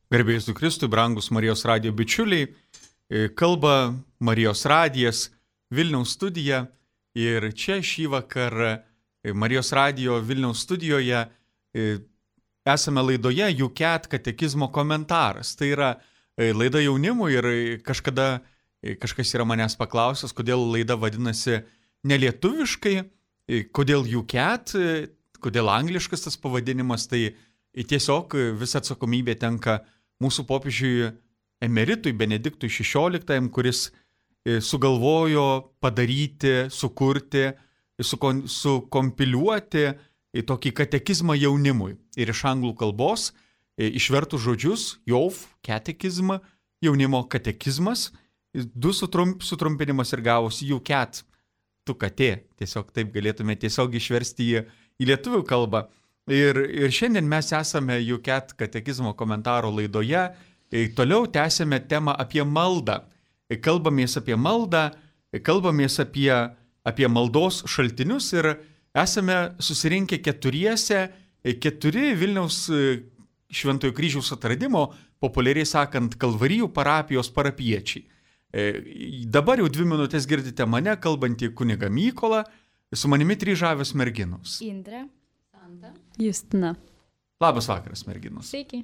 Garbėjus Kristui, brangus Marijos radijo bičiuliai, kalba Marijos radijas, Vilniaus studija ir čia šį vakarą Marijos radijo Vilniaus studijoje esame laidoje UCAT katekizmo komentaras. Tai yra laida jaunimui ir kažkada kažkas yra manęs paklausęs, kodėl laida vadinasi nelietuviškai, kodėl UCAT, kodėl angliškas tas pavadinimas, tai tiesiog visa atsakomybė tenka mūsų popiežiui emeritui Benediktui XVI, kuris sugalvojo padaryti, sukurti, sukompiliuoti tokį katekizmą jaunimui. Ir iš anglų kalbos išvertų žodžius JOV katekizmą, jaunimo katekizmas, du sutrumpinimas ir gavosi UCAT, tu katė, tiesiog taip galėtume tiesiog išversti į lietuvių kalbą. Ir šiandien mes esame UCAT katekizmo komentaro laidoje, toliau tęsėme temą apie maldą. Kalbamės apie maldą, kalbamės apie maldos šaltinius ir esame susirinkę keturi Vilniaus Šventojo Kryžiaus atradimo, populiariai sakant, Kalvarijų parapijos parapiečiai. Dabar jau 2 minutės girdite mane, kalbantį kunigą Mykolą, su manimi 3 žavios merginos. Indrė. Santa. Justina. Labas vakaras, merginos. Sveiki.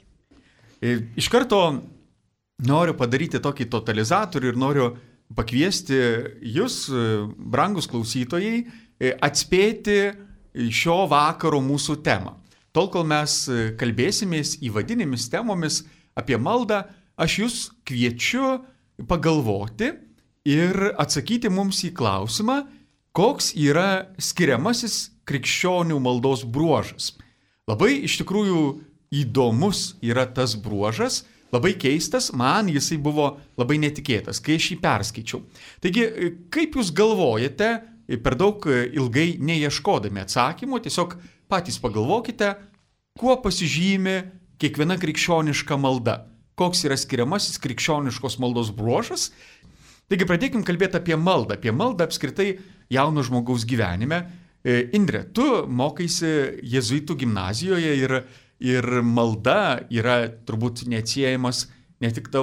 Iš karto noriu padaryti tokį totalizatorių ir noriu pakviesti jūs, brangus klausytojai, atspėti šio vakaro mūsų temą. Tol, kol mes kalbėsimės įvadinėmis temomis apie maldą, aš jūs kviečiu pagalvoti ir atsakyti mums į klausimą, koks yra skiriamasis krikščionių maldos bruožas. Labai iš tikrųjų įdomus yra tas bruožas, labai keistas, man jisai buvo labai netikėtas, kai aš jį perskaičiau. Taigi, kaip jūs galvojate, per daug ilgai neieškodami atsakymų, tiesiog patys pagalvokite, kuo pasižymi kiekviena krikščioniška malda, koks yra skiriamasis krikščioniškos maldos bruožas. Taigi, pradėkim kalbėti apie maldą apskritai jauno žmogaus gyvenime. Indrė, tu mokaisi jėzuitų gimnazijoje ir malda yra turbūt neatsiejamas ne tik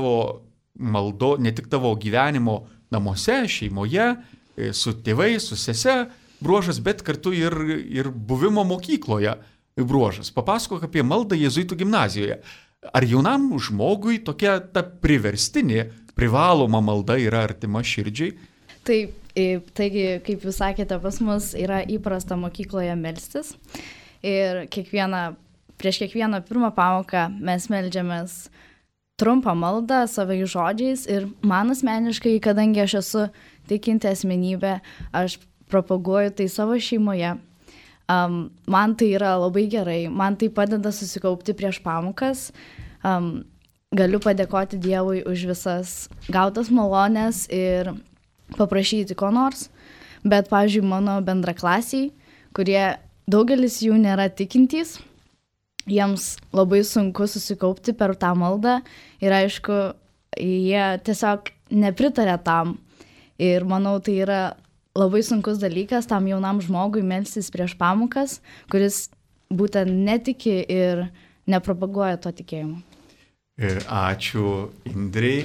tavo gyvenimo namuose, šeimoje, su tėvais, su sese bruožas, bet kartu ir buvimo mokykloje bruožas. Papasakok apie maldą jėzuitų gimnazijoje. Ar jaunam žmogui tokia ta priverstinė, privaloma malda yra artima širdžiai? Taip, taigi, kaip jūs sakėte, pas mus yra įprasta mokykloje melstis. Ir prieš kiekvieną pirmą pamoką mes meldžiamės trumpą maldą savais žodžiais. Ir man asmeniškai, kadangi aš esu tikinti asmenybė, aš propaguoju tai savo šeimoje. Man tai yra labai gerai, man tai padeda susikaupti prieš pamokas. Galiu padėkoti Dievui už visas gautas malonės ir paprašyti ko nors, bet, pavyzdžiui, mano bendraklasiai, kurie daugelis jų nėra tikintys, jiems labai sunku susikaupti per tą maldą ir, aišku, jie tiesiog nepritarė tam. Ir manau, tai yra labai sunkus dalykas tam jaunam žmogui melstis prieš pamokas, kuris būtent netiki ir nepropaguoja to tikėjimo. Ačiū, Indrei.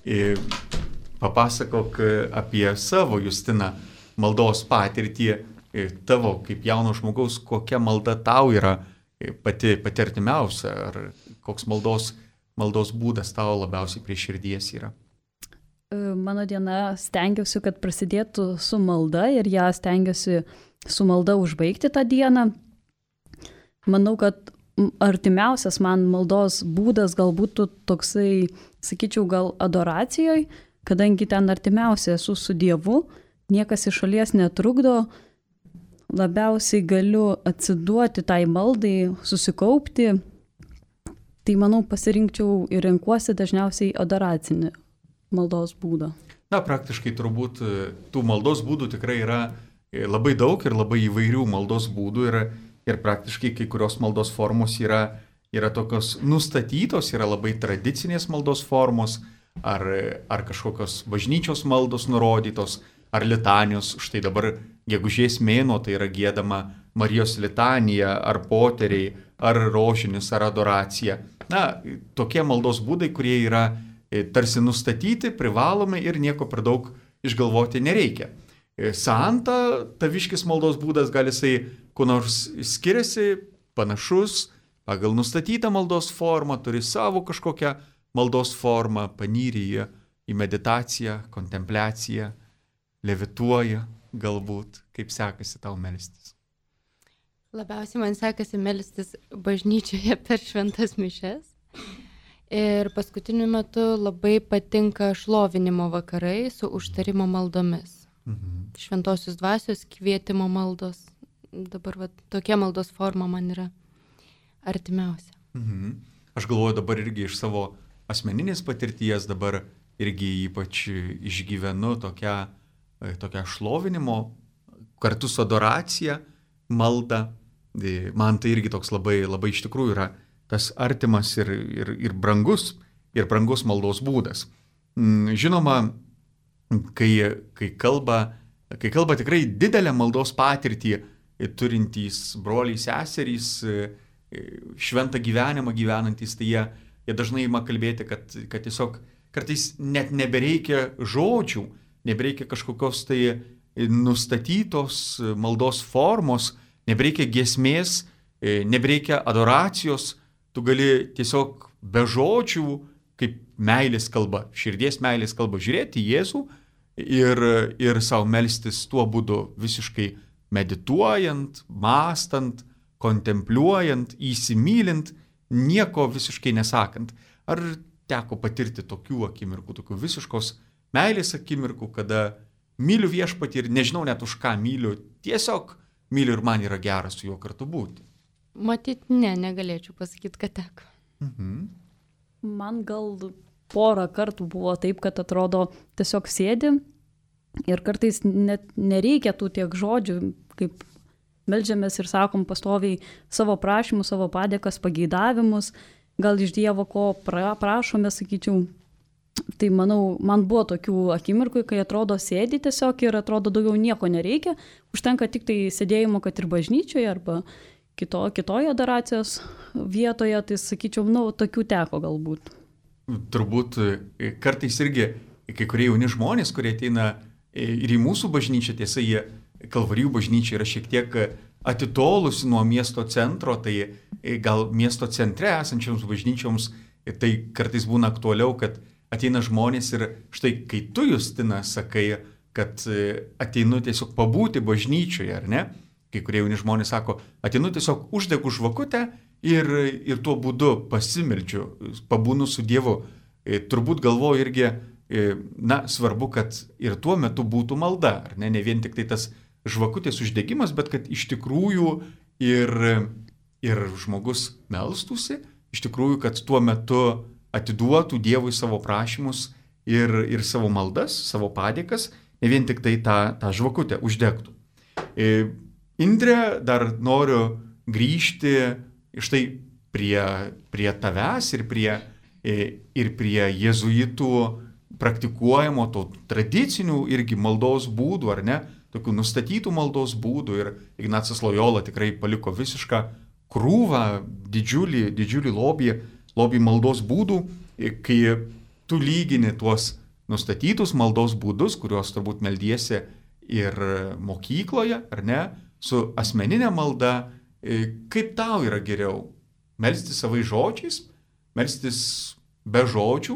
Papasakok apie savo, Justina, maldos patirtį, tavo kaip jauno žmogaus, kokia malda tau yra pati artimiausia, ar koks maldos būdas tau labiausiai prie širdies yra? Mano diena stengiausi, kad prasidėtų su malda ir ją stengiausi su malda užbaigti tą dieną. Manau, kad artimiausias man maldos būdas galbūt toksai, sakyčiau, gal adoracijoje, kadangi ten artimiausia esu su Dievu, niekas iš šalies netrukdo, labiausiai galiu atsiduoti tai maldai, susikaupti, tai manau pasirinkčiau ir renkuosi dažniausiai adoracinį maldos būdą. Na, praktiškai turbūt tų maldos būdų tikrai yra labai daug ir labai įvairių maldos būdų ir praktiškai kai kurios maldos formos yra tokios nustatytos, yra labai tradicinės maldos formos, ar kažkokios bažnyčios maldos nurodytos, ar litanijos. Štai dabar gegužės mėnuo, tai yra giedama Marijos litanija, ar poteriai, ar rožinis, ar adoracija. tokie maldos būdai, kurie yra tarsi nustatyti, privalomi ir nieko per daug išgalvoti nereikia. Santa, taviškis maldos būdas, gal jisai kuo nors skiriasi, panašus, pagal nustatytą maldos formą, turi savo kažkokią maldos formą, panyri į meditaciją, kontempliaciją, levituoja galbūt, kaip sekasi tau melstis. Labiausiai man sekasi melstis bažnyčioje per šventas mišes. Ir paskutiniu metu labai patinka šlovinimo vakarai su užtarimo maldomis. Šventosios dvasios kvietimo maldos. Dabar tokia maldos forma man yra artimiausia. Aš galvoju dabar irgi iš savo asmeninės patirties, dabar irgi ypač išgyvenu tokią šlovinimo kartu su adoracija maldą. Man tai irgi toks labai, labai iš tikrųjų yra tas artimas ir brangus maldos būdas. Žinoma, kai kalba tikrai didelę maldos patirtį turintys broliai, seserys, šventą gyvenimą gyvenantys, tai jie dažnai ima kalbėti, kad tiesiog kartais net nebereikia žodžių, nebereikia kažkokios tai nustatytos maldos formos, nebereikia giesmės, nebereikia adoracijos, tu gali tiesiog be žodžių, kaip meilės kalba, širdies meilės kalba, žiūrėti į Jėzų ir savo melstis tuo būdu visiškai medituojant, mąstant, kontempliuojant, įsimylint, nieko visiškai nesakant. Ar teko patirti tokių akimirkų, tokių visiškos meilės akimirkų, kada myliu viešpatį ir nežinau net už ką myliu, tiesiog myliu ir man yra gera su juo kartu būti? Matyt, negalėčiau pasakyti, kad teko. Man gal porą kartų buvo taip, kad atrodo tiesiog sėdi ir kartais net nereikia tų tiek žodžių, kaip meldžiamės ir sakom pastoviai savo prašymus, savo padėkas, pageidavimus, gal iš Dievo ko prašome, sakyčiau. Tai manau, man buvo tokių akimirkų, kai atrodo sėdi tiesiog ir atrodo daugiau nieko nereikia, užtenka tik tai sėdėjimo, kad ir bažnyčioje arba kitoje adoracijos vietoje, tai sakyčiau, tokių teko galbūt. Turbūt kartais irgi kai kurie jauni žmonės, kurie ateina ir į mūsų bažnyčią, tiesa, Kalvarijų bažnyčia yra šiek tiek atitolusi nuo miesto centro, tai gal miesto centre esančioms bažnyčioms tai kartais būna aktualiau, kad ateina žmonės ir štai kai tu, Justina, sakai, kad ateinu tiesiog pabūti bažnyčioje, ar ne? Kai kurie jauni žmonės sako, ateinu tiesiog uždegu žvakutę ir tuo būdu pasimeldžiu, pabūnu su Dievu. Turbūt galvoju irgi, svarbu, kad ir tuo metu būtų malda, ar ne? Ne vien tik tai tas žvakutės uždegimas, bet kad iš tikrųjų ir žmogus melstųsi, iš tikrųjų, kad tuo metu atiduotų Dievui savo prašymus ir savo maldas, savo padėkas, ne vien tik tai tą žvakutę uždegtų. Indre, dar noriu grįžti štai prie tavęs ir prie jėzuitų praktikuojamo to tradicinių irgi maldos būdų, ar ne, tokių nustatytų maldos būdų, ir Ignacas Lojola tikrai paliko visišką krūvą, didžiulį lobį maldos būdų, kai tu lygini tuos nustatytus maldos būdus, kuriuos turbūt meldiesi ir mokykloje, ar ne, su asmeninė malda, kaip tau yra geriau? Melstis savais žodžiais, melstis be žodžių,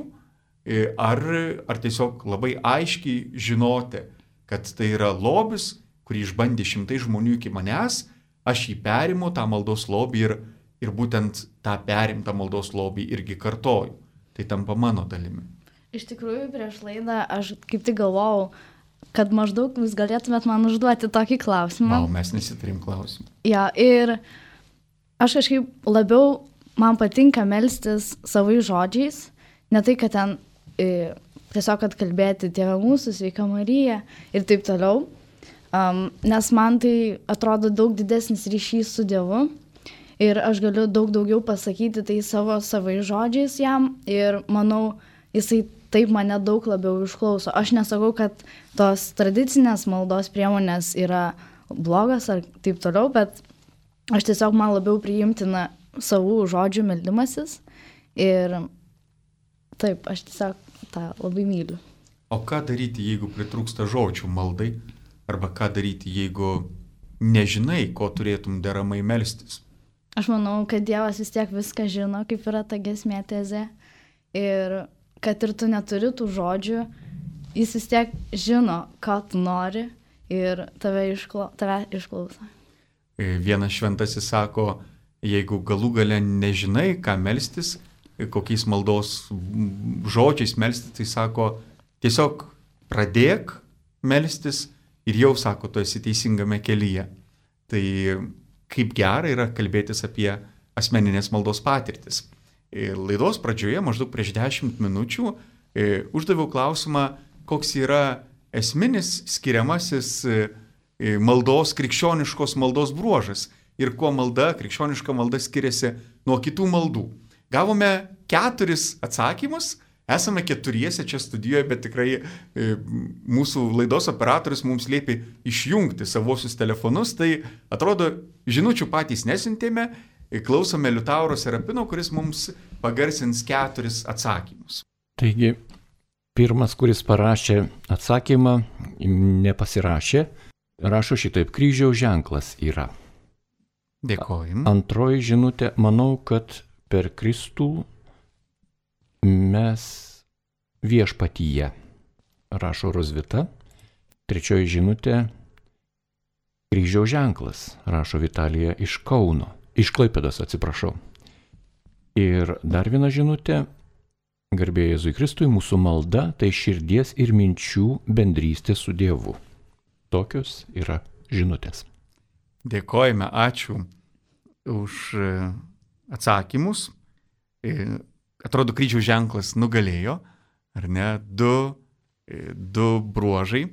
ar tiesiog labai aiškiai žinoti, kad tai yra lobis, kurį išbandė šimtai žmonių iki manęs, aš jį perimu, tą maldos lobį ir būtent tą perimtą maldos lobį irgi kartoju. Tai tampa mano dalimi. Iš tikrųjų, prieš laidą aš kaip tik galvojau, kad maždaug jūs galėtumėt man užduoti tokį klausimą. Mes nesitarim klausimą. Ja, ir aš kažkaip labiau, man patinka melstis savais žodžiais, ne tai, kad ten tiesiog atkalbėti Tėve mūsų, Sveika Marija ir taip toliau, nes man tai atrodo daug didesnis ryšys su Dievu ir aš galiu daug daugiau pasakyti tai savais žodžiais jam ir manau, jisai taip mane daug labiau išklauso. Aš nesakau, kad tos tradicinės maldos priemonės yra blogas ar taip toliau, bet aš tiesiog man labiau priimtina savų žodžių meldimasis Ir taip, aš tiesiog tą labai myliu. O ką daryti, jeigu pritrūksta žodžių maldai? Arba ką daryti, jeigu nežinai, ko turėtum deramai melstis? Aš manau, kad Dievas vis tiek viską žino, kaip yra ta giesmė Tezė. Ir kad ir tu neturi tų žodžių, jis vis tiek žino, ką tu nori ir tave išklauso. Vienas šventasis sako, jeigu galų gale nežinai, ką melstis, kokiais maldos žodžiais melstis, tai sako, tiesiog pradėk melstis ir jau sako, tu esi teisingame kelyje. Tai kaip gera yra kalbėtis apie asmeninės maldos patirtis. Laidos pradžioje, maždaug prieš 10 minučių, uždaviau klausimą, koks yra esminis skiriamasis maldos, krikščioniškos maldos bruožas ir kuo malda, krikščioniška malda skiriasi nuo kitų maldų. Gavome 4 atsakymus, esame 4 čia studijoje, bet tikrai mūsų laidos operatorius mums liepė išjungti savosius telefonus, tai atrodo žinučių patys nesintėme, klausome Liutauro Serapino, kuris mums pagarsins 4 atsakymus. Taigi, pirmas, kuris parašė atsakymą, nepasirašė, rašo šitaip, kryžiaus ženklas yra. Dėkojim. Antroji žinutė, manau, kad per Kristų mes viešpatyje, rašo Rozvita. Trečioji žinutė, kryžiaus ženklas, rašo Vitalija iš Kauno, iš Klaipėdos, atsiprašau. Ir dar viena žinutė, garbė Jėzui Kristui, mūsų malda tai širdies ir minčių bendrystė su Dievu. Tokios yra žinutės. Dėkojame, ačiū už atsakymus. Atrodo, kryžiaus ženklas nugalėjo, ar ne, du bruožai.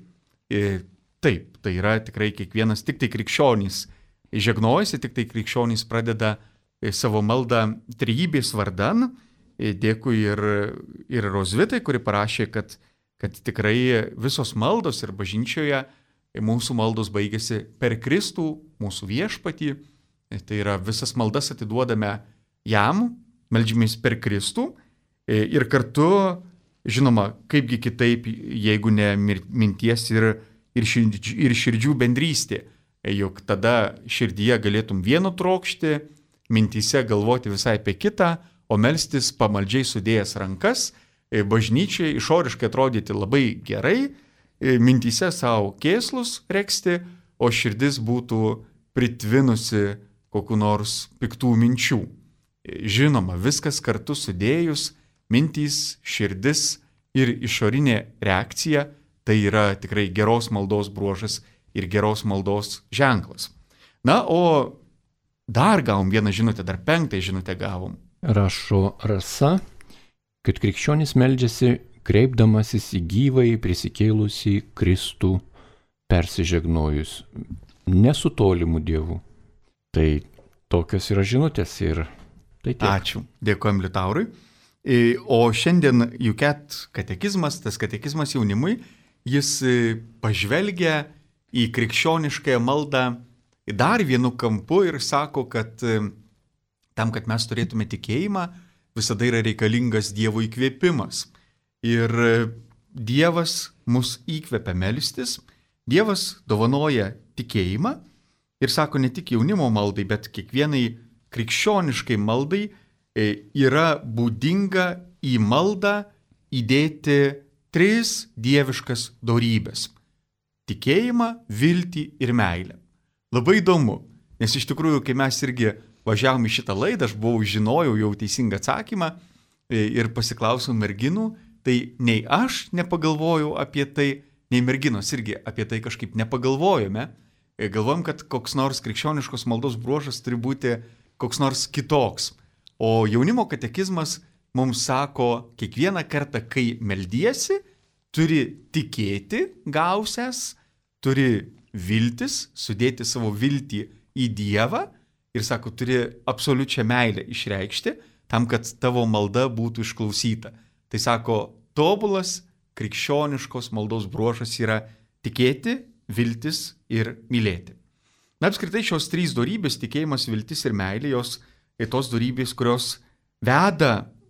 Taip, tai yra tikrai kiekvienas, tik tai krikščionys žegnojasi, tik tai krikščionys pradeda savo maldą trejybės vardan. Dėkui ir Rozvitai, kuri parašė, kad tikrai visos maldos ir bažnyčioje mūsų maldos baigėsi per Kristų, mūsų viešpatį. Tai yra visas maldas atiduodame jam, meldžiamės per Kristų ir kartu, žinoma, kaipgi kitaip, jeigu ne minties ir širdžių bendrystė, juk tada širdyje galėtum vieno trokšti, mintyse galvoti visai apie kitą, o melstis pamaldžiai sudėjęs rankas, bažnyčiai išoriškai atrodyti labai gerai, mintyse savo kėslus reksti, o širdis būtų pritvinusi kokiu nors piktų minčių. Žinoma, viskas kartu sudėjus, mintys, širdis ir išorinė reakcija, tai yra tikrai geros maldos bruožas ir geros maldos ženklas. Na, o dar gavom vieną žinutę, dar 5 žinutę gavom. Rašo Rasa, kad krikščionis meldžiasi kreipdamasis į gyvąjį prisikėlusį Kristų persižegnojus, nesu tolimų dievų. Tai tokios yra žinutės ir tai tiek. Ačiū, dėkojom Liutaurui. O šiandien UCAT katekizmas, tas katekizmas jaunimui, jis pažvelgia į krikščioniškąją maldą dar vienu kampu ir sako, kad tam, kad mes turėtume tikėjimą, visada yra reikalingas Dievo įkvėpimas. Ir Dievas mus įkvepia melstis, Dievas dovanoja tikėjimą ir sako ne tik jaunimo maldai, bet kiekvienai krikščioniškai maldai yra būdinga į maldą įdėti 3 dieviškas dorybės – tikėjimą, viltį ir meilę. Labai įdomu, nes iš tikrųjų, kai mes irgi važiavom į šitą laidą, aš žinojau jau teisingą atsakymą ir pasiklausiau merginų, tai nei aš nepagalvojau apie tai, nei merginos irgi apie tai kažkaip nepagalvojome. Galvojom, kad koks nors krikščioniškos maldos bruožas turi būti koks nors kitoks. O jaunimo katekizmas mums sako, kiekvieną kartą, kai meldiesi, turi tikėti gausias, turi viltis, sudėti savo viltį į Dievą ir sako, turi absoliučią meilę išreikšti tam, kad tavo malda būtų išklausyta. Tai sako, tobulas krikščioniškos maldos bruožas yra tikėti, viltis ir mylėti. Na, apskritai šios 3 dorybės, tikėjimas, viltis ir meilė, jos tos dorybės, kurios veda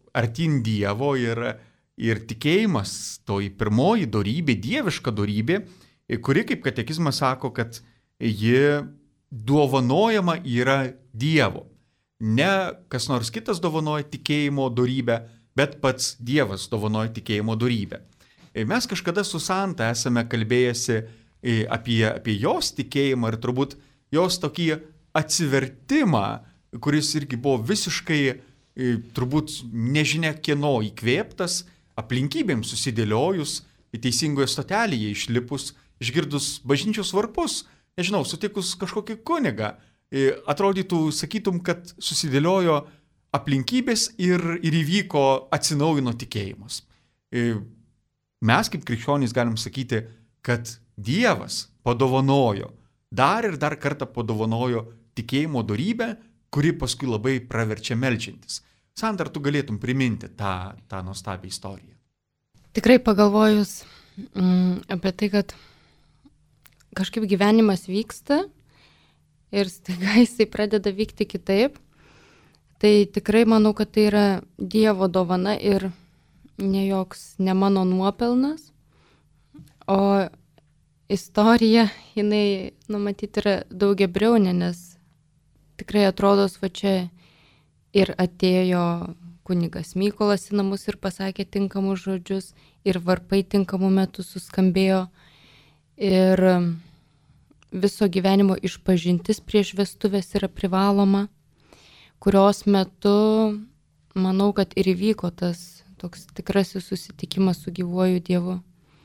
artin Dievo ir tikėjimas, toji pirmoji dorybė, dieviška dorybė, kuri, kaip katekizmas sako, kad ji dovanojama yra Dievo. Ne kas nors kitas dovanoja tikėjimo dorybę, bet pats Dievas dovanoja tikėjimo dorybę. Mes kažkada su Santa esame kalbėjęsi apie jos tikėjimą ir turbūt jos tokį atsivertimą, kuris irgi buvo visiškai turbūt nežinia kieno įkvėptas, aplinkybėms susidėliojus, teisingoje stotelėje išlipus, išgirdus bažnyčios varpus, nežinau, sutikus kažkokį kunigą, atrodytų, sakytum, kad susidėliojo aplinkybės ir įvyko, atsinaujino tikėjimas. Mes kaip krikščionys galim sakyti, kad Dievas padovanojo, dar ir dar kartą padovanojo tikėjimo dorybę, kuri paskui labai praverčia meldžiantis. Sandra, ar tu galėtum priminti tą nuostabią istoriją? Tikrai pagalvojus apie tai, kad kažkaip gyvenimas vyksta ir staiga jisai pradeda vykti kitaip, tai tikrai manau, kad tai yra Dievo dovana ir ne mano nuopelnas, o istorija, jinai, numatyti, yra daugiabriaunė, nes tikrai atrodo, va čia ir atėjo kunigas Mykolas į namus ir pasakė tinkamus žodžius, ir varpai tinkamų metų suskambėjo, ir viso gyvenimo išpažintis prieš vestuvės yra privaloma, kurios metu, manau, kad ir įvyko tas toks tikrasis susitikimas su gyvuoju Dievu.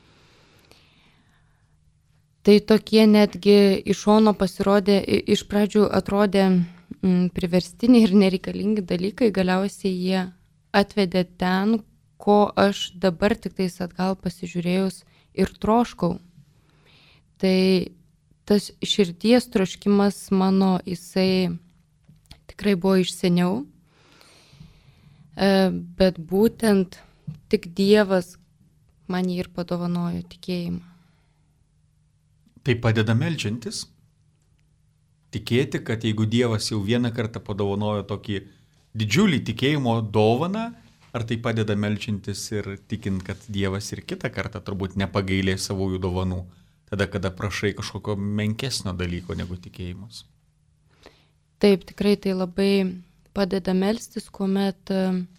Tai tokie netgi iš šono pasirodė, iš pradžių atrodė priverstiniai ir nereikalingi dalykai, galiausiai jie atvedė ten, ko aš dabar tik tais atgal pasižiūrėjus ir troškau. Tai tas širdies troškimas mano, jisai tikrai buvo iš seniau, bet būtent tik Dievas man jį ir padovanojo tikėjimą. Tai padeda meldžiantis tikėti, kad jeigu Dievas jau vieną kartą padovanojo tokį didžiulį tikėjimo dovaną, ar tai padeda meldžiantis ir tikint, kad Dievas ir kitą kartą turbūt nepagailė savųjų dovanų, tada, kada prašai kažkokio menkesnio dalyko negu tikėjimas. Taip, tikrai tai labai padeda melstis, kuomet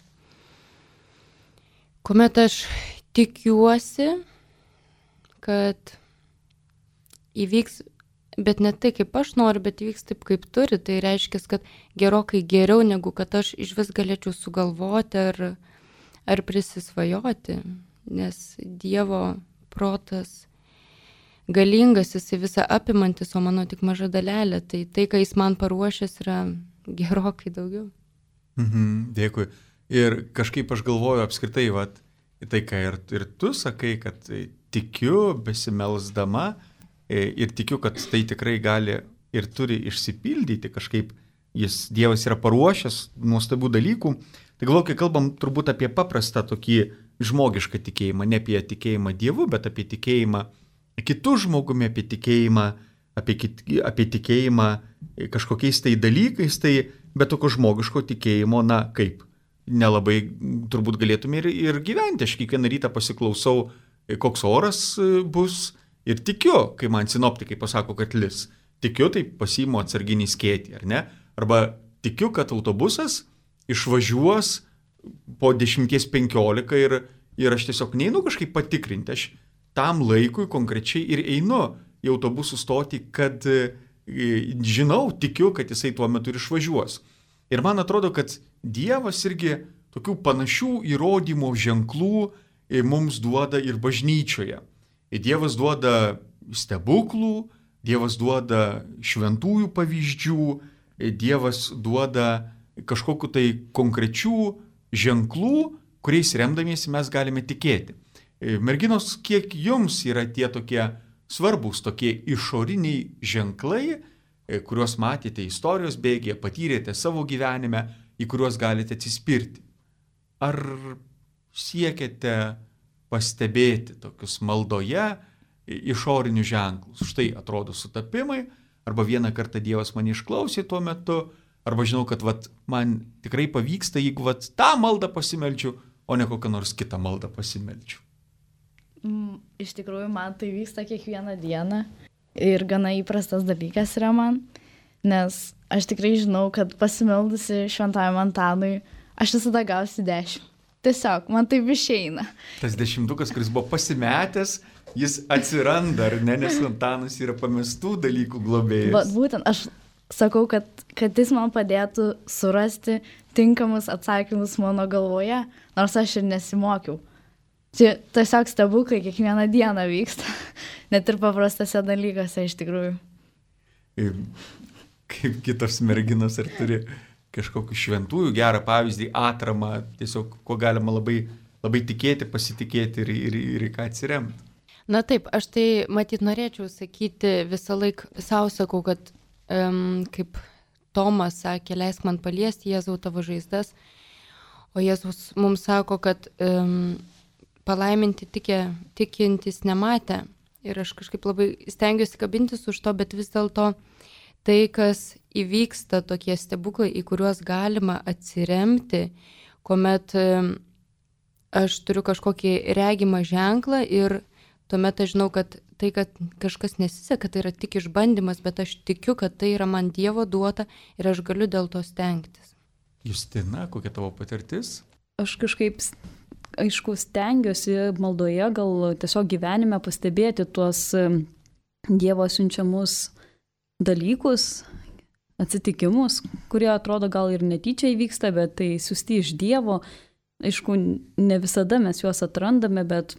aš tikiuosi, kad įvyks, bet ne tai, kaip aš noriu, bet įvyks taip, kaip turi. Tai reiškia, kad gerokai geriau, negu kad aš iš vis galėčiau sugalvoti ar prisisvajoti, nes Dievo protas galingas, jisai visą apimantis, o mano tik maža dalelė. Tai, ką jis man paruošęs, yra gerokai daugiau. Dėkui. Ir kažkaip aš galvoju apskritai, tai ką ir tu sakai, kad tikiu besimelsdama ir tikiu, kad tai tikrai gali ir turi išsipildyti kažkaip, Dievas yra paruošęs nuostabių dalykų. Tai galvoju, kai kalbam turbūt apie paprastą tokį žmogišką tikėjimą, ne apie tikėjimą Dievu, bet apie tikėjimą kitų žmogumi, apie tikėjimą kažkokiais tai dalykais, tai bet tokio žmogiško tikėjimo, kaip nelabai turbūt galėtume ir gyventi. Aš kiekvieną rytą pasiklausau, koks oras bus ir tikiu, kai man sinoptikai pasako, kad lis. Tikiu, tai pasiimu atsarginį skėtį, ar ne? Arba tikiu, kad autobusas išvažiuos po 10:15 ir aš tiesiog neinu kažkaip patikrinti. Aš tam laikui konkrečiai ir einu į autobusų stotį, kad žinau, tikiu, kad jisai tuo metu ir išvažiuos. Ir man atrodo, kad Dievas irgi tokių panašių įrodymų ženklų mums duoda ir bažnyčioje. Dievas duoda stebuklų, Dievas duoda šventųjų pavyzdžių, Dievas duoda kažkokiu tai konkrečių ženklų, kuriais remdamiesi mes galime tikėti. Merginos, kiek jums yra tie tokie svarbus, tokie išoriniai ženklai, kuriuos matėte istorijos bėgyje, patyrėte savo gyvenime, į kuriuos galite atsispirti? Ar siekiate pastebėti tokius maldoje išorinius ženklus? Štai atrodo sutapimai, arba vieną kartą Dievas mane išklausė tuo metu, arba žinau, kad vat, man tikrai pavyksta, jeigu vat, tą maldą pasimeldžiu, o ne kokią nors kitą maldą pasimeldžiu. Iš tikrųjų, man tai vyksta kiekvieną dieną ir gana įprastas dalykas yra man, nes aš tikrai žinau, kad pasimeldusi šventajam Antanui, aš visada gausiu 10. Tiesiog, man taip išeina. Tas 10, kuris buvo pasimetęs, jis atsiranda, ar ne, nes Antanas yra pamestų dalykų globėjas. Būtent, aš sakau, kad jis man padėtų surasti tinkamus atsakymus mano galvoje, nors aš ir nesimokiau. Čia tiesiog stebuklai kiekvieną dieną vyksta, net ir paprastose dalykuose iš tikrųjų. Kaip kitos merginos, ar turi kažkokių šventųjų gerą pavyzdį, atramą, tiesiog kuo galima labai, labai tikėti, pasitikėti ir į ką atsiremti. Na taip, aš tai matyt norėčiau sakyti, visą laiką savo sakau, kad kaip Tomas sakė, leisk man paliesti Jėzau tavo žaizdas, o Jėzus mums sako, kad palaiminti tikintys nematę. Ir aš kažkaip labai stengiuosi kabintis už to, bet vis dėlto tai, kas įvyksta, tokie stebuklai, į kuriuos galima atsiremti, kuomet aš turiu kažkokį regimą ženklą ir tuomet aš žinau, kad tai, kad kažkas nesiseka, tai yra tik išbandymas, bet aš tikiu, kad tai yra man Dievo duota ir aš galiu dėl to stengtis. Justina, kokia tavo patirtis? Aš kažkaip, aišku, stengiuosi maldoje, gal tiesiog gyvenime pastebėti tuos Dievo siunčiamus dalykus, atsitikimus, kurie atrodo gal ir netyčia įvyksta, bet tai siųsti iš Dievo. Aišku, ne visada mes juos atrandame, bet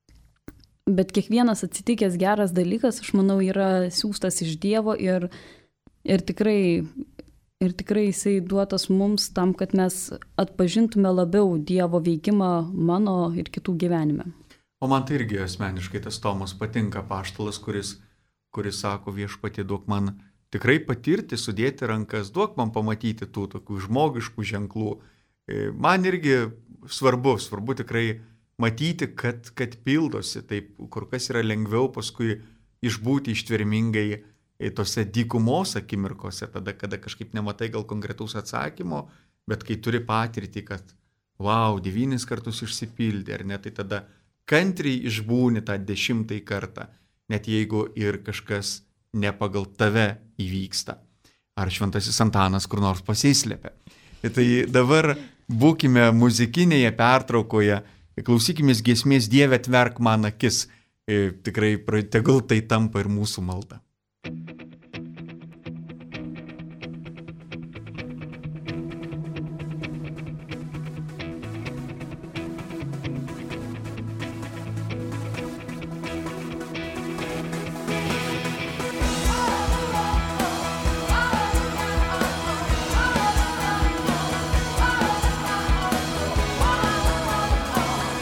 kiekvienas atsitikęs geras dalykas, aš manau, yra siųstas iš Dievo ir tikrai jisai duotas mums tam, kad mes atpažintume labiau Dievo veikimą mano ir kitų gyvenime. O man tai irgi asmeniškai tas Tomas patinka, apaštalas, kuris sako, Viešpatie, duok man tikrai patirti, sudėti rankas, duok man pamatyti tų tokių žmogiškų ženklų. Man irgi svarbu tikrai matyti, kad pildosi, taip kur kas yra lengviau paskui išbūti ištvermingai tose dykumos akimirkose, tada, kada kažkaip nematai gal konkretaus atsakymo, bet kai turi patirtį, kad 9 kartus išsipildė, ar ne, tai tada kantriai išbūni tą 10 kartą, net jeigu ir kažkas ne pagal tave įvyksta. Ar šventasis Antanas kur nors pasislėpia. Tai dabar būkime muzikinėje pertraukoje, klausykimės giesmės Dieve atverk man akis. Tikrai tegul tai tampa ir mūsų malda.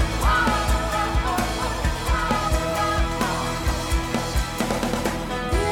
Dieve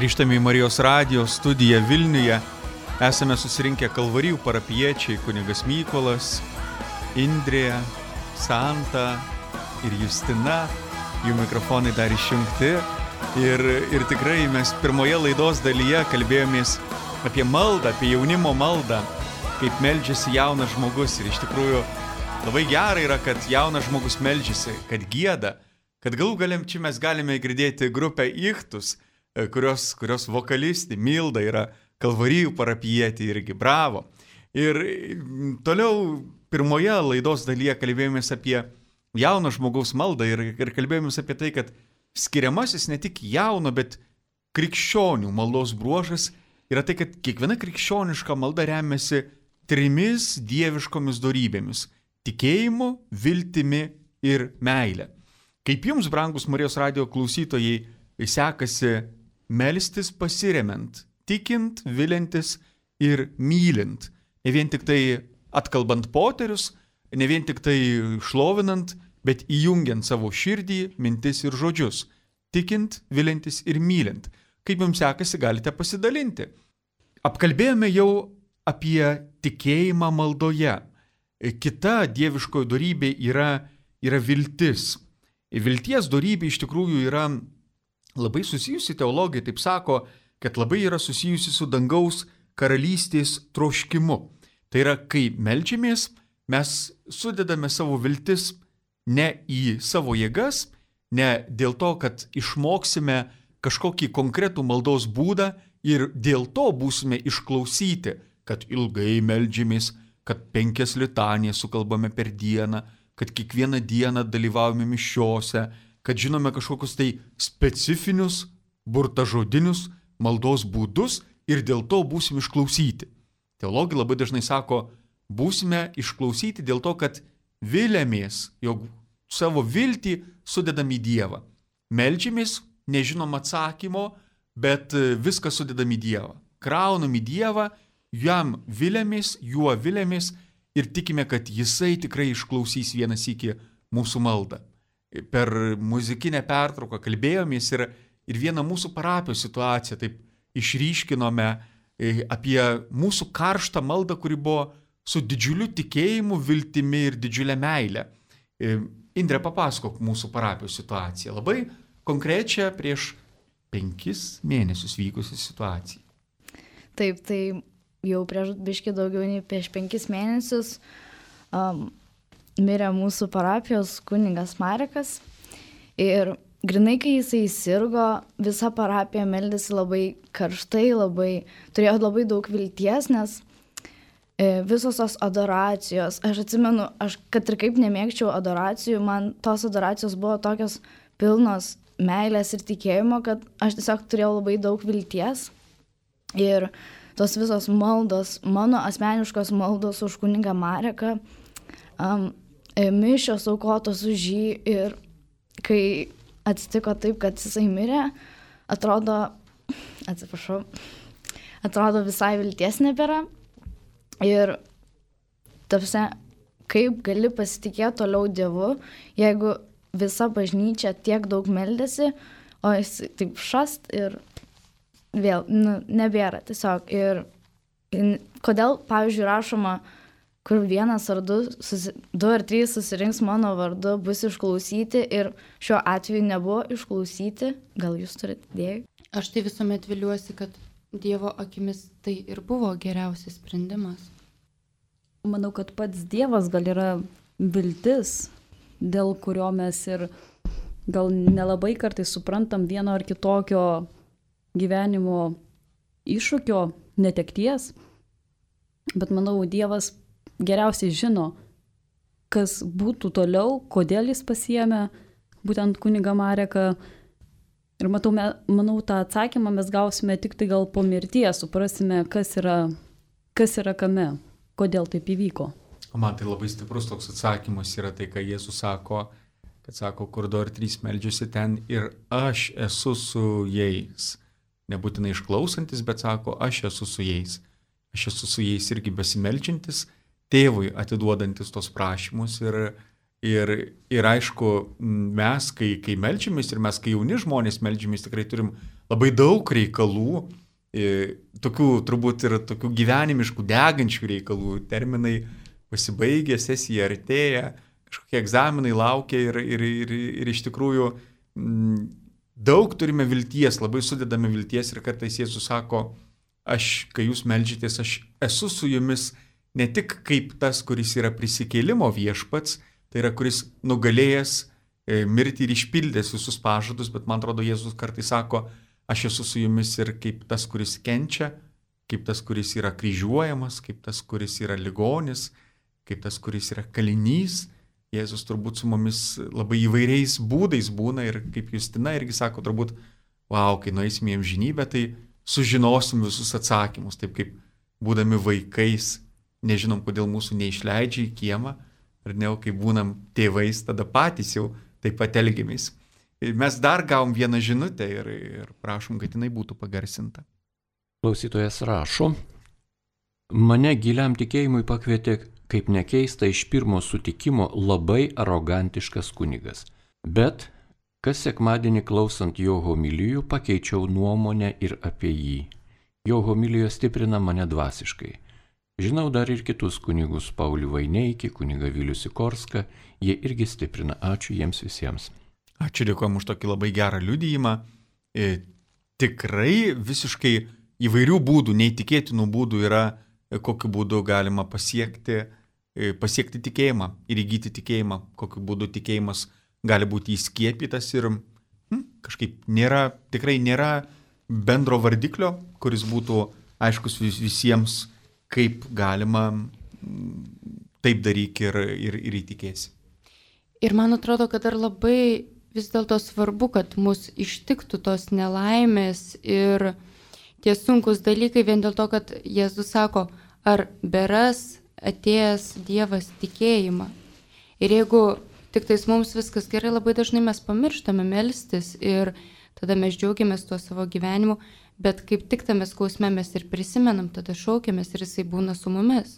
Grįžtame į Marijos radijo studiją Vilniuje. Esame susirinkę Kalvarijų parapiečiai, kunigas Mykolas, Indrė, Santa ir Justina. Jų mikrofonai dar išjungti. Ir tikrai mes pirmoje laidos dalyje kalbėjomės apie maldą, apie jaunimo maldą, kaip meldžiasi jaunas žmogus. Ir iš tikrųjų labai gera yra, kad jaunas žmogus meldžiasi, kad gieda, kad galų gale čia mes galime girdėti grupę Ichtus, kurios vokalistė Milda yra Kalvarijų parapijietė irgi, bravo. Ir toliau pirmoje laidos dalyje kalbėjomės apie jauno žmogaus maldą ir kalbėjomės apie tai, kad skiriamasis ne tik jauno, bet krikščionių maldos bruožas yra tai, kad kiekviena krikščioniška malda remiasi 3 dieviškomis dorybėmis – tikėjimu, viltimi ir meile. Kaip jums, brangus Marijos radijo klausytojai, sekasi melstis pasiremiant, tikint, vilintis ir mylint. Ne vien tik tai atkalbant poterius, ne vien tik tai šlovinant, bet įjungiant savo širdį, mintis ir žodžius. Tikint, vilintis ir mylint. Kaip jums sekasi, galite pasidalinti. Apkalbėjome jau apie tikėjimą maldoje. Kita dieviškoji dorybė yra viltis. Vilties dorybė iš tikrųjų yra labai susijusi, teologai taip sako, kad labai yra susijusi su dangaus karalystės troškimu. Tai yra, kai meldžiamės, mes sudedame savo viltis ne į savo jėgas, ne dėl to, kad išmoksime kažkokį konkretų maldos būdą ir dėl to būsime išklausyti, kad ilgai meldžiamės, kad 5 litanijas sukalbame per dieną, kad kiekvieną dieną dalyvaujame mišiose, kad žinome kažkokius tai specifinius, burtažodinius maldos būdus ir dėl to būsime išklausyti. Teologai labai dažnai sako, būsime išklausyti dėl to, kad viliamės, jog savo viltį sudedam į Dievą. Meldžiamės, nežinom atsakymo, bet viską sudedam į Dievą. Kraunam į Dievą, jam viliamės, juo viliamės ir tikime, kad jisai tikrai išklausys vieną sykį mūsų maldą. Per muzikinę pertrauką kalbėjomės ir vieną mūsų parapijos situaciją taip išryškinome apie mūsų karštą maldą, kuri buvo su didžiuliu tikėjimu, viltimi ir didžiulė meilė. Indrė, papasakok mūsų parapijos situaciją. Labai konkrečią prieš 5 mėnesius vykusią situaciją. Taip, tai jau prieš biškį daugiau nei prieš 5 mėnesius mirė mūsų parapijos kunigas Marekas. Ir grinai, kai jisai sirgo, visa parapija meldėsi labai karštai, turėjo labai daug vilties, nes visos tos adoracijos, aš atsimenu, kad ir kaip nemėgčiau adoracijų, man tos adoracijos buvo tokios pilnos meilės ir tikėjimo, kad aš tiesiog turėjau labai daug vilties. Ir tos visos maldos, mano asmeniškos maldos už kunigą Mareką, mišios aukotos už jį ir kai atsitiko taip, kad jisai mirė, atrodo visai vilties nebėra. Ir tarsi, kaip gali pasitikėti toliau Dievu, jeigu visa bažnyčia tiek daug meldėsi, o jis taip šast ir vėl nebėra tiesiog. Ir kodėl, pavyzdžiui, rašoma, kur 1 ar 2 ar 3 susirinks mano vardu, bus išklausyti ir šiuo atveju nebuvo išklausyti, gal jūs turite idėjų? Aš tai visuomet viliuosi, kad Dievo akimis tai ir buvo geriausias sprendimas. Manau, kad pats Dievas gal yra viltis, dėl kurio mes ir gal nelabai kartais suprantam vieno ar kitokio gyvenimo iššūkio, netekties, bet manau, Dievas geriausiai žino, kas būtų toliau, kodėl jis pasiėmė būtent kunigą Mareką. Ir manau, tą atsakymą mes gausime tik tai gal po mirties, suprasime, kas yra kame, kodėl taip įvyko. O man tai labai stiprus toks atsakymas yra tai, ką Jėzus sako, kad sako, kur 2 ar 3 meldžiasi ten ir aš esu su jais. Nebūtinai išklausantis, bet sako, aš esu su jais. Aš esu su jais irgi besimeldžiantis, tėvui atiduodantis tos prašymus ir aišku, mes, kai meldžiamės ir mes, kai jauni žmonės meldžiamės, tikrai turim labai daug reikalų, tokių turbūt ir tokių gyvenimiškų, degančių reikalų, terminai pasibaigė, sesija artėja, kažkokie egzaminai laukia ir iš tikrųjų daug turime vilties, labai sudedame vilties ir kartais Jėzus sako, kai jūs meldžiatės, aš esu su jumis ne tik kaip tas, kuris yra prisikėlimo viešpats, tai yra kuris nugalėjęs mirti ir išpildęs visus pažadus, bet man atrodo Jėzus kartais sako, aš esu su jumis ir kaip tas, kuris kenčia, kaip tas, kuris yra kryžiuojamas, kaip tas, kuris yra ligonis, kaip tas, kuris yra kalinys. Jėzus turbūt su mumis labai įvairiais būdais būna ir kaip Justina irgi sako, turbūt, wow, kai nueisime į amžinybę, tai sužinosim visus atsakymus, taip kaip būdami vaikais, nežinom, kodėl mūsų neišleidžia į kiemą, ar ne, kai būnam tėvais, tada patys jau taip pat elgiamės. Mes dar gavom vieną žinutę ir prašom, kad jinai būtų pagarsinta. Klausytojas rašo, mane giliam tikėjimui pakvietė, kaip nekeista, iš pirmo sutikimo labai arogantiškas kunigas. Bet kas sekmadienį klausant jo homilijų, pakeičiau nuomonę ir apie jį. Jo homilijos stiprina mane dvasiškai. Žinau dar ir kitus kunigus, Paulių Vaineikį, kunigą Vilių Sikorską, jie irgi stiprina. Ačiū jiems visiems. Ačiū, dėkojom už tokį labai gerą liudijimą. Tikrai visiškai įvairių būdų, neįtikėtinų būdų yra, kokiu būdu galima pasiekti tikėjimą ir įgyti tikėjimą, kokiu būdu tikėjimas gali būti įskiepytas ir kažkaip tikrai nėra bendro vardiklio, kuris būtų aiškus visiems, kaip galima taip daryti ir įtikėsi. Ir man atrodo, kad dar labai vis dėlto svarbu, kad mus ištiktų tos nelaimės ir tie sunkus dalykai vien dėl to, kad Jėzus sako, ar beras atėjęs Dievas tikėjimą. Ir jeigu tik tais mums viskas gerai, labai dažnai mes pamirštame melstis ir tada mes džiaugiamės tuo savo gyvenimu, bet kaip tik tame skausme mes ir prisimenam, tada šaukiamės ir jisai būna su mumis.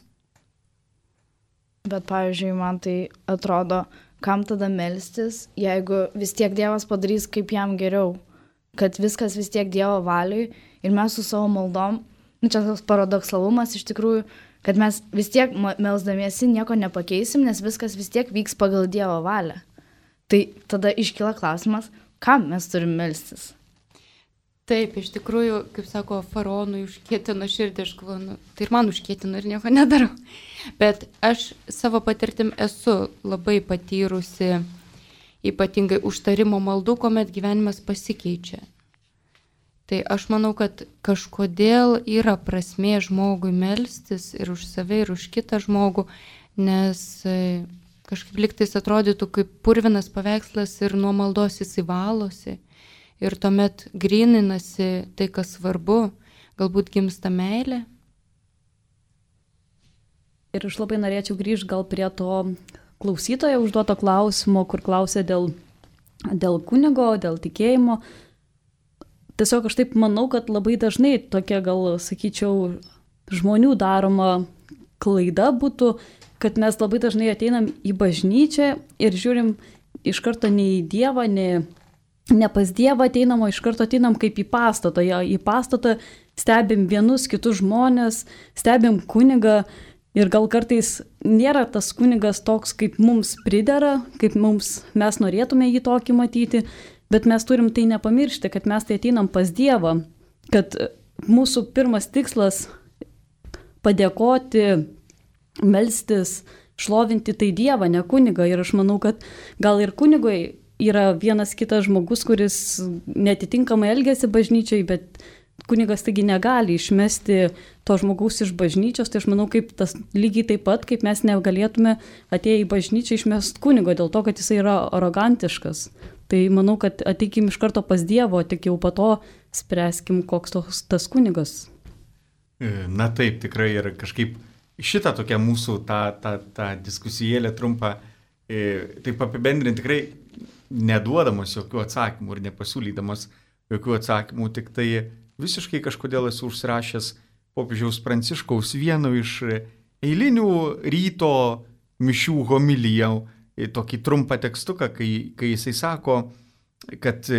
Bet pavyzdžiui, man tai atrodo, kam tada melstis, jeigu vis tiek Dievas padarys kaip jam geriau, kad viskas vis tiek Dievo valiui ir mes su savo maldom, čia toks paradoksalumas iš tikrųjų, kad mes vis tiek melsdamiesi nieko nepakeisim, nes viskas vis tiek vyks pagal Dievo valią. Tai tada iškyla klausimas, kam mes turim melstis? Taip, iš tikrųjų, kaip sako, faraonui užkietino širdį, aš galvoju, tai ir man užkietino ir nieko nedarau. Bet aš savo patirtim esu labai patyrusi ypatingai užtarimo maldų, kuomet gyvenimas pasikeičia. Tai aš manau, kad kažkodėl yra prasmė žmogui melstis ir už save, ir už kitą žmogų, nes kažkaip liktais atrodytų kaip purvinas paveikslas ir nuo maldos įsivalosi. Ir tuomet gryninasi tai, kas svarbu, galbūt gimsta meilė. Ir aš labai norėčiau grįžti gal prie to klausytojo užduoto klausimo, kur klausė dėl kunigo, dėl tikėjimo. Tiesiog aš taip manau, kad labai dažnai tokia gal, sakyčiau, žmonių daroma klaida būtų, kad mes labai dažnai ateinam į bažnyčią ir žiūrim iš karto ne į Dievą, ne pas Dievą ateinam, o iš karto ateinam kaip į pastatą. Į pastatą stebim vienus kitus žmonės, stebim kunigą ir gal kartais nėra tas kunigas toks, kaip mums pridera, kaip mes norėtume jį tokį matyti, bet mes turim tai nepamiršti, kad mes tai ateinam pas Dievą, kad mūsų pirmas tikslas padėkoti, melstis, šlovinti tai Dievą, ne kunigą. Ir aš manau, kad gal ir kunigui yra vienas kitas žmogus, kuris netitinkamai elgėsi bažnyčiai, bet kunigas taigi negali išmesti to žmogaus iš bažnyčios. Tai aš manau, kaip tas lygiai taip pat, kaip mes negalėtume atėję į bažnyčią išmesti kunigo dėl to, kad jisai yra arogantiškas. Tai manau, kad ateikim iš karto pas Dievo, tik jau po to spręskim, koks tas kunigas. Na taip, tikrai ir kažkaip šitą tokią mūsų tą diskusijėlę trumpą, taip apibendrinti tikrai neduodamas jokių atsakymų ir nepasiūlydamas jokių atsakymų, tik tai visiškai kažkodėl esu užsirašęs popiežiaus Pranciškaus vieno iš eilinių ryto mišių homilijų, tokį trumpą tekstuką, kai jisai sako, kad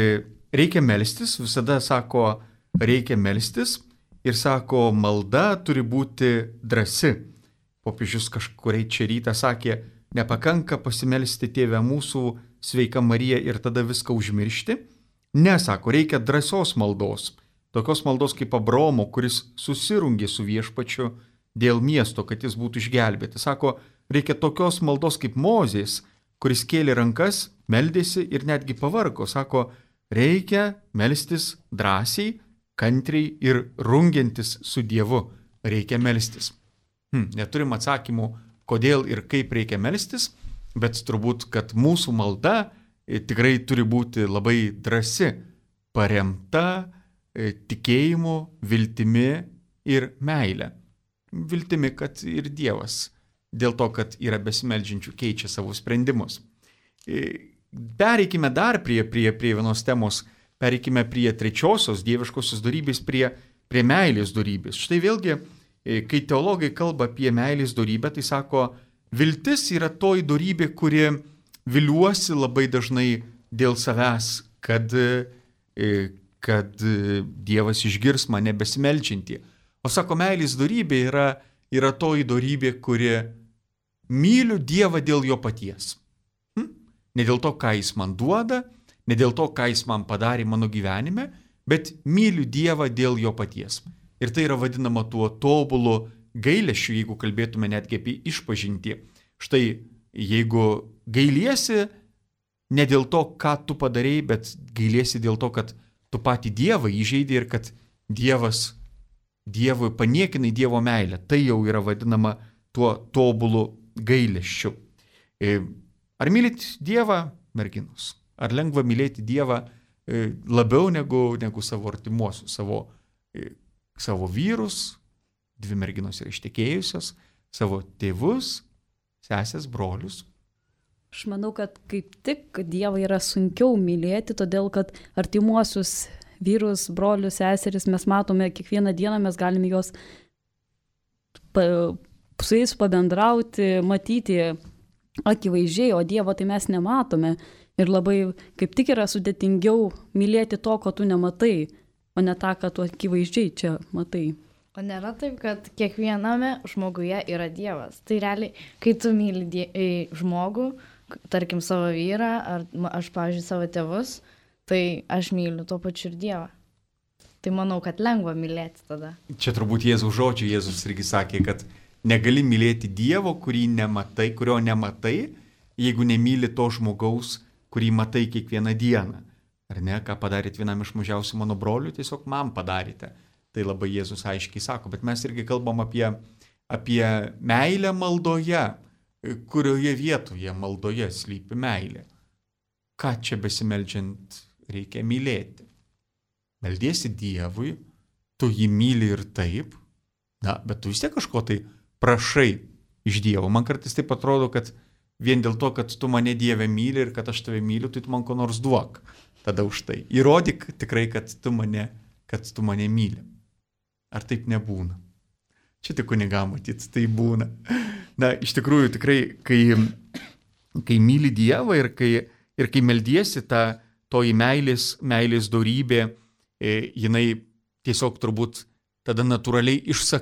reikia melstis, visada sako, reikia melstis ir sako, malda turi būti drąsi. Popiežius kažkuriai čia rytą sakė, nepakanka pasimelsti Tėve mūsų, sveika Marija ir tada viską užmiršti. Ne, sako, reikia drąsios maldos. Tokios maldos kaip Abraomo, kuris susirungė su viešpačiu dėl miesto, kad jis būtų išgelbėtas. Sako, reikia tokios maldos kaip Mozės, kuris kėlė rankas, meldėsi ir netgi pavargo. Sako, reikia melstis drąsiai, kantriai ir rungiantis su Dievu. Reikia melstis. Neturim atsakymų, kodėl ir kaip reikia melstis, bet turbūt, kad mūsų malda tikrai turi būti labai drąsi, paremta tikėjimu, viltimi ir meile. Viltimi, kad ir Dievas dėl to, kad yra besimeldžiančių, keičia savo sprendimus. Pereikime dar prie vienos temos, pereikime prie trečiosios dieviškosios dorybės, prie meilės dorybės. Štai vėlgi, kai teologai kalba apie meilės dorybę, tai sako, viltis yra toji dorybė, kuri viliuosi labai dažnai dėl savęs, kad Dievas išgirs mane besimeldžiantį. O sako, meilės dorybė yra toji dorybė, kuri myliu Dievą dėl jo paties. Ne dėl to, ką jis man duoda, ne dėl to, ką jis man padarė mano gyvenime, bet myliu Dievą dėl jo paties. Ir tai yra vadinama tuo tobulu gailesčiu, jeigu kalbėtume netgi apie išpažintį. Štai, jeigu gailiesi ne dėl to, ką tu padarėjai, bet gailiesi dėl to, kad tu patį Dievą įžeidai ir kad Dievui paniekinai Dievo meilę. Tai jau yra vadinama tuo tobulu gailesčiu. Ar mylit Dievą, merginos? Ar lengva mylėti Dievą labiau negu savo artimuosius, savo vyrus, dvi merginos yra ištekėjusios, savo tėvus, sesės, brolius? Aš manau, kad kaip tik Dievą yra sunkiau mylėti, todėl kad artimuosius vyrus, brolius, seseris mes matome kiekvieną dieną, mes galime juos su jais pabendrauti, matyti akivaizdžiai, o Dievo tai mes nematome. Ir labai kaip tik yra sudėtingiau mylėti to, ko tu nematai, o ne tą, ką tu akivaizdžiai čia matai. O nėra taip, kad kiekviename žmoguje yra Dievas. Tai realiai, kai tu myli žmogų, tarkim savo vyrą, ar aš, pavyzdžiui, savo tėvus, tai aš myliu tuo pačiu ir Dievą. Tai manau, kad lengva mylėti tada. Čia turbūt Jėzaus žodžiai, Jėzus irgi sakė, kad negali mylėti Dievo, kurio nematai, jeigu nemyli to žmogaus, kurį matai kiekvieną dieną. Ar ne, ką padarėt vienam iš mažiausių mano brolių, tiesiog man padarėte. Tai labai Jėzus aiškiai sako, bet mes irgi kalbam apie meilę maldoje, kurioje vietoje maldoje slypi meilė. Ką čia besimeldžiant reikia mylėti? Meldiesi Dievui, tu jį myli ir taip, bet tu vis tiek kažko tai prašai iš Dievo. Man kartais taip atrodo, kad vien dėl to, kad tu mane Dieve myli ir kad aš tave myliu, tai tu man ko nors duok. Tada už tai. Įrodyk tikrai, kad tu mane myli. Ar taip nebūna? Čia tik kunigam matyt, tai būna. Iš tikrųjų, tikrai, kai myli Dievą ir kai meldiesi, toji meilės dorybė, jinai tiesiog turbūt tada natūraliai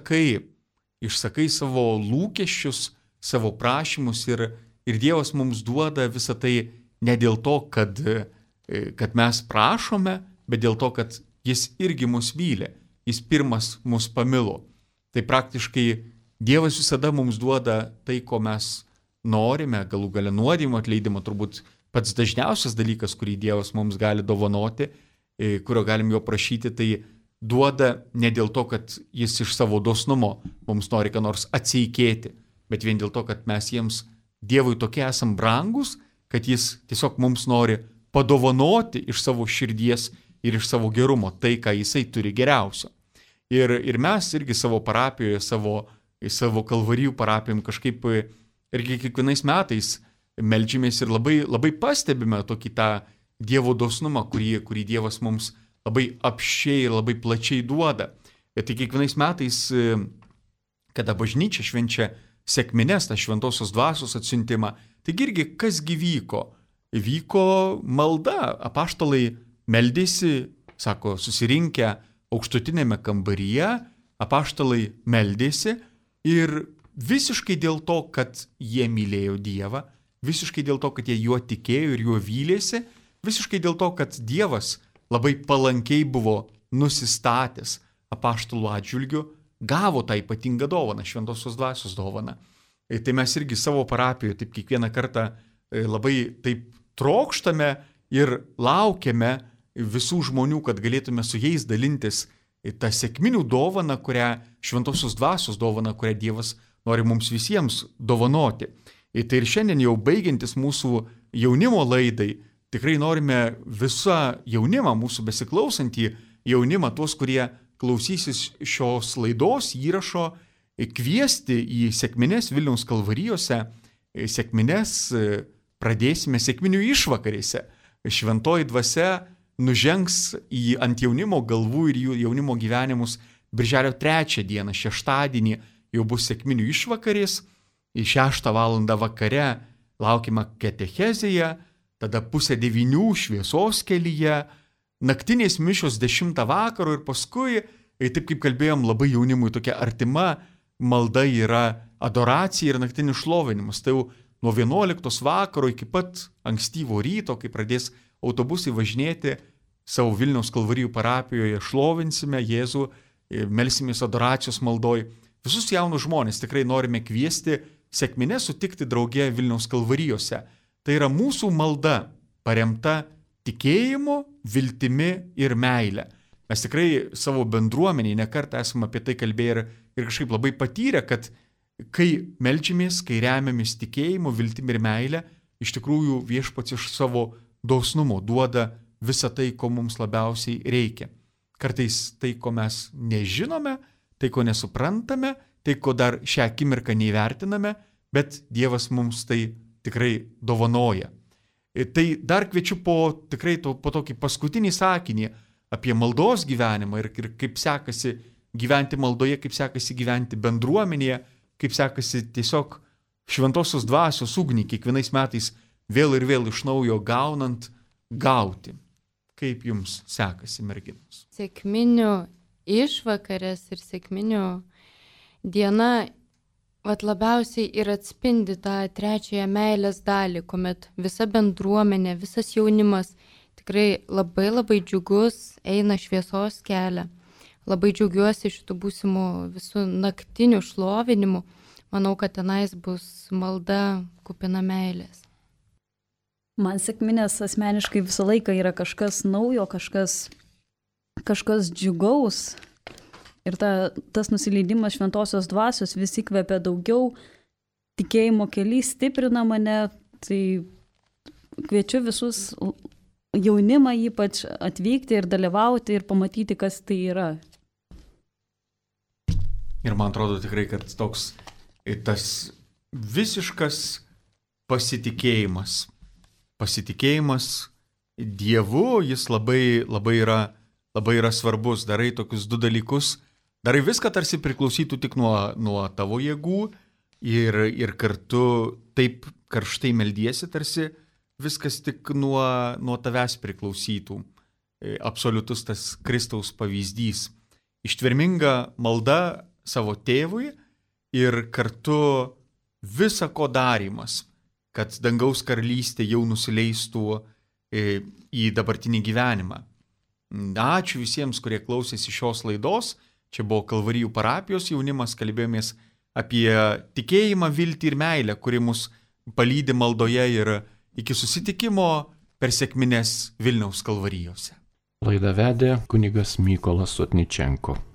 išsakai savo lūkesčius, savo prašymus ir Dievas mums duoda visą tai ne dėl to, kad mes prašome, bet dėl to, kad jis irgi mus myli. Jis pirmas mus pamilo. Tai praktiškai Dievas visada mums duoda tai, ko mes norime, galų gale nuodėmio atleidimo, turbūt pats dažniausias dalykas, kurį Dievas mums gali dovanoti, kurio galim jo prašyti, tai duoda ne dėl to, kad jis iš savo dosnumo mums nori ką nors atsiikėti, bet vien dėl to, kad mes jiems Dievui tokie esam brangus, kad jis tiesiog mums nori padovanoti iš savo širdies ir iš savo gerumo tai, ką jisai turi geriausio. Ir mes irgi savo parapijoje, savo kalvarijų parapijom kažkaip irgi kiekvienais metais meldžiamės ir labai, labai pastebime tokį tą Dievo dosnumą, kurį Dievas mums labai apsčiai ir labai plačiai duoda. Ir tai kiekvienais metais, kada bažnyčia švenčia sekmines, tą šventosios dvasios atsiuntimą, taigi irgi kasgi vyko? Vyko malda. Apaštalai meldėsi, sako, susirinkę aukštutinėme kambaryje, apaštalai meldėsi ir visiškai dėl to, kad jie mylėjo Dievą, visiškai dėl to, kad jie juo tikėjo ir juo vylėsi, visiškai dėl to, kad Dievas labai palankiai buvo nusistatęs apaštalų atžvilgiu, gavo tą ypatingą dovaną, šventosios dvasios dovaną. Tai mes irgi savo parapijoje taip kiekvieną kartą labai taip trokštame ir laukiame visų žmonių, kad galėtume su jais dalintis tą sekminių dovaną, šventosios dvasios dovaną, kurią Dievas nori mums visiems dovanoti. Tai ir šiandien jau baigiantis mūsų jaunimo laidai, tikrai norime visą jaunimą, mūsų besiklausantį jaunimą, tuos, kurie klausysis šios laidos įrašo, kviesti į sekmines Vilniaus Kalvarijose. Sekmines pradėsime sekminių išvakarėse. Šventoji dvasia nužengs ant jaunimo galvų ir jų jaunimo gyvenimus birželio 3 dieną, šeštadienį jau bus sekminių išvakarės. 6 valandą vakare laukime katechezėje, tada 8:30 šviesos kelyje, naktinės mišios 10 vakaro ir paskui, taip kaip kalbėjom, labai jaunimui tokia artima malda yra adoracija ir naktinis šlovinimas. Tai jau nuo 11 vakaro iki pat ankstyvo ryto, kai pradės autobusai važinėti, savo Vilniaus Kalvarijų parapijoje šlovinsime Jėzų, melsimės adoracijos maldoj. Visus jaunus žmonės tikrai norime kviesti sekmines sutikti draugė Vilniaus Kalvarijose. Tai yra mūsų malda paremta tikėjimu, viltimi ir meile. Mes tikrai savo bendruomeniai nekartą esame apie tai kalbėję ir kažkaip labai patyrę, kad kai meldžiamės, kai remiamės tikėjimu, viltimi ir meile, iš tikrųjų Viešpats iš savo dosnumo duoda visą tai, ko mums labiausiai reikia. Kartais tai, ko mes nežinome, tai, ko nesuprantame, tai, ko dar šią akimirką neįvertiname, bet Dievas mums tai tikrai dovanoja. Tai dar kviečiu po tokį paskutinį sakinį apie maldos gyvenimą ir kaip sekasi gyventi maldoje, kaip sekasi gyventi bendruomenėje, kaip sekasi tiesiog šventosios dvasios ugnį kiekvienais metais vėl ir vėl iš naujo gaunant, gauti. Kaip jums sekasi, merginos? Sekminių išvakarės ir sekminių diena labiausiai ir atspindi tą trečiąją meilės dalį, kuomet visa bendruomenė, visas jaunimas tikrai labai labai džiugus eina šviesos kelią. Labai džiaugiuosi šitų būsimų visų naktinių šlovinimų. Manau, kad tenais bus malda kupina meilės. Man sekminės asmeniškai visą laiką yra kažkas naujo, kažkas džiugaus. Ir tas nusileidimas šventosios dvasios vis įkvepia daugiau, tikėjimo keliai stiprina mane, tai kviečiu visus jaunimą ypač atvykti ir dalyvauti ir pamatyti, kas tai yra. Ir man atrodo tikrai, kad tas visiškas pasitikėjimas Dievu, jis labai yra svarbus. Darai tokius 2 dalykus. Darai viską tarsi priklausytų tik nuo tavo jėgų ir kartu taip karštai meldiesi, tarsi viskas tik nuo tavęs priklausytų. Absoliutus tas Kristaus pavyzdys. Ištverminga malda savo tėvui ir kartu visa ko darymas, kad dangaus karalystė jau nusileistų į dabartinį gyvenimą. Ačiū visiems, kurie klausėsi šios laidos. Čia buvo Kalvarijų parapijos jaunimas, kalbėjomės apie tikėjimą, viltį ir meilę, kuri mus palydi maldoje ir iki susitikimo per sekmines Vilniaus Kalvarijose. Laidą vedė kunigas Mykolas Sotničenko.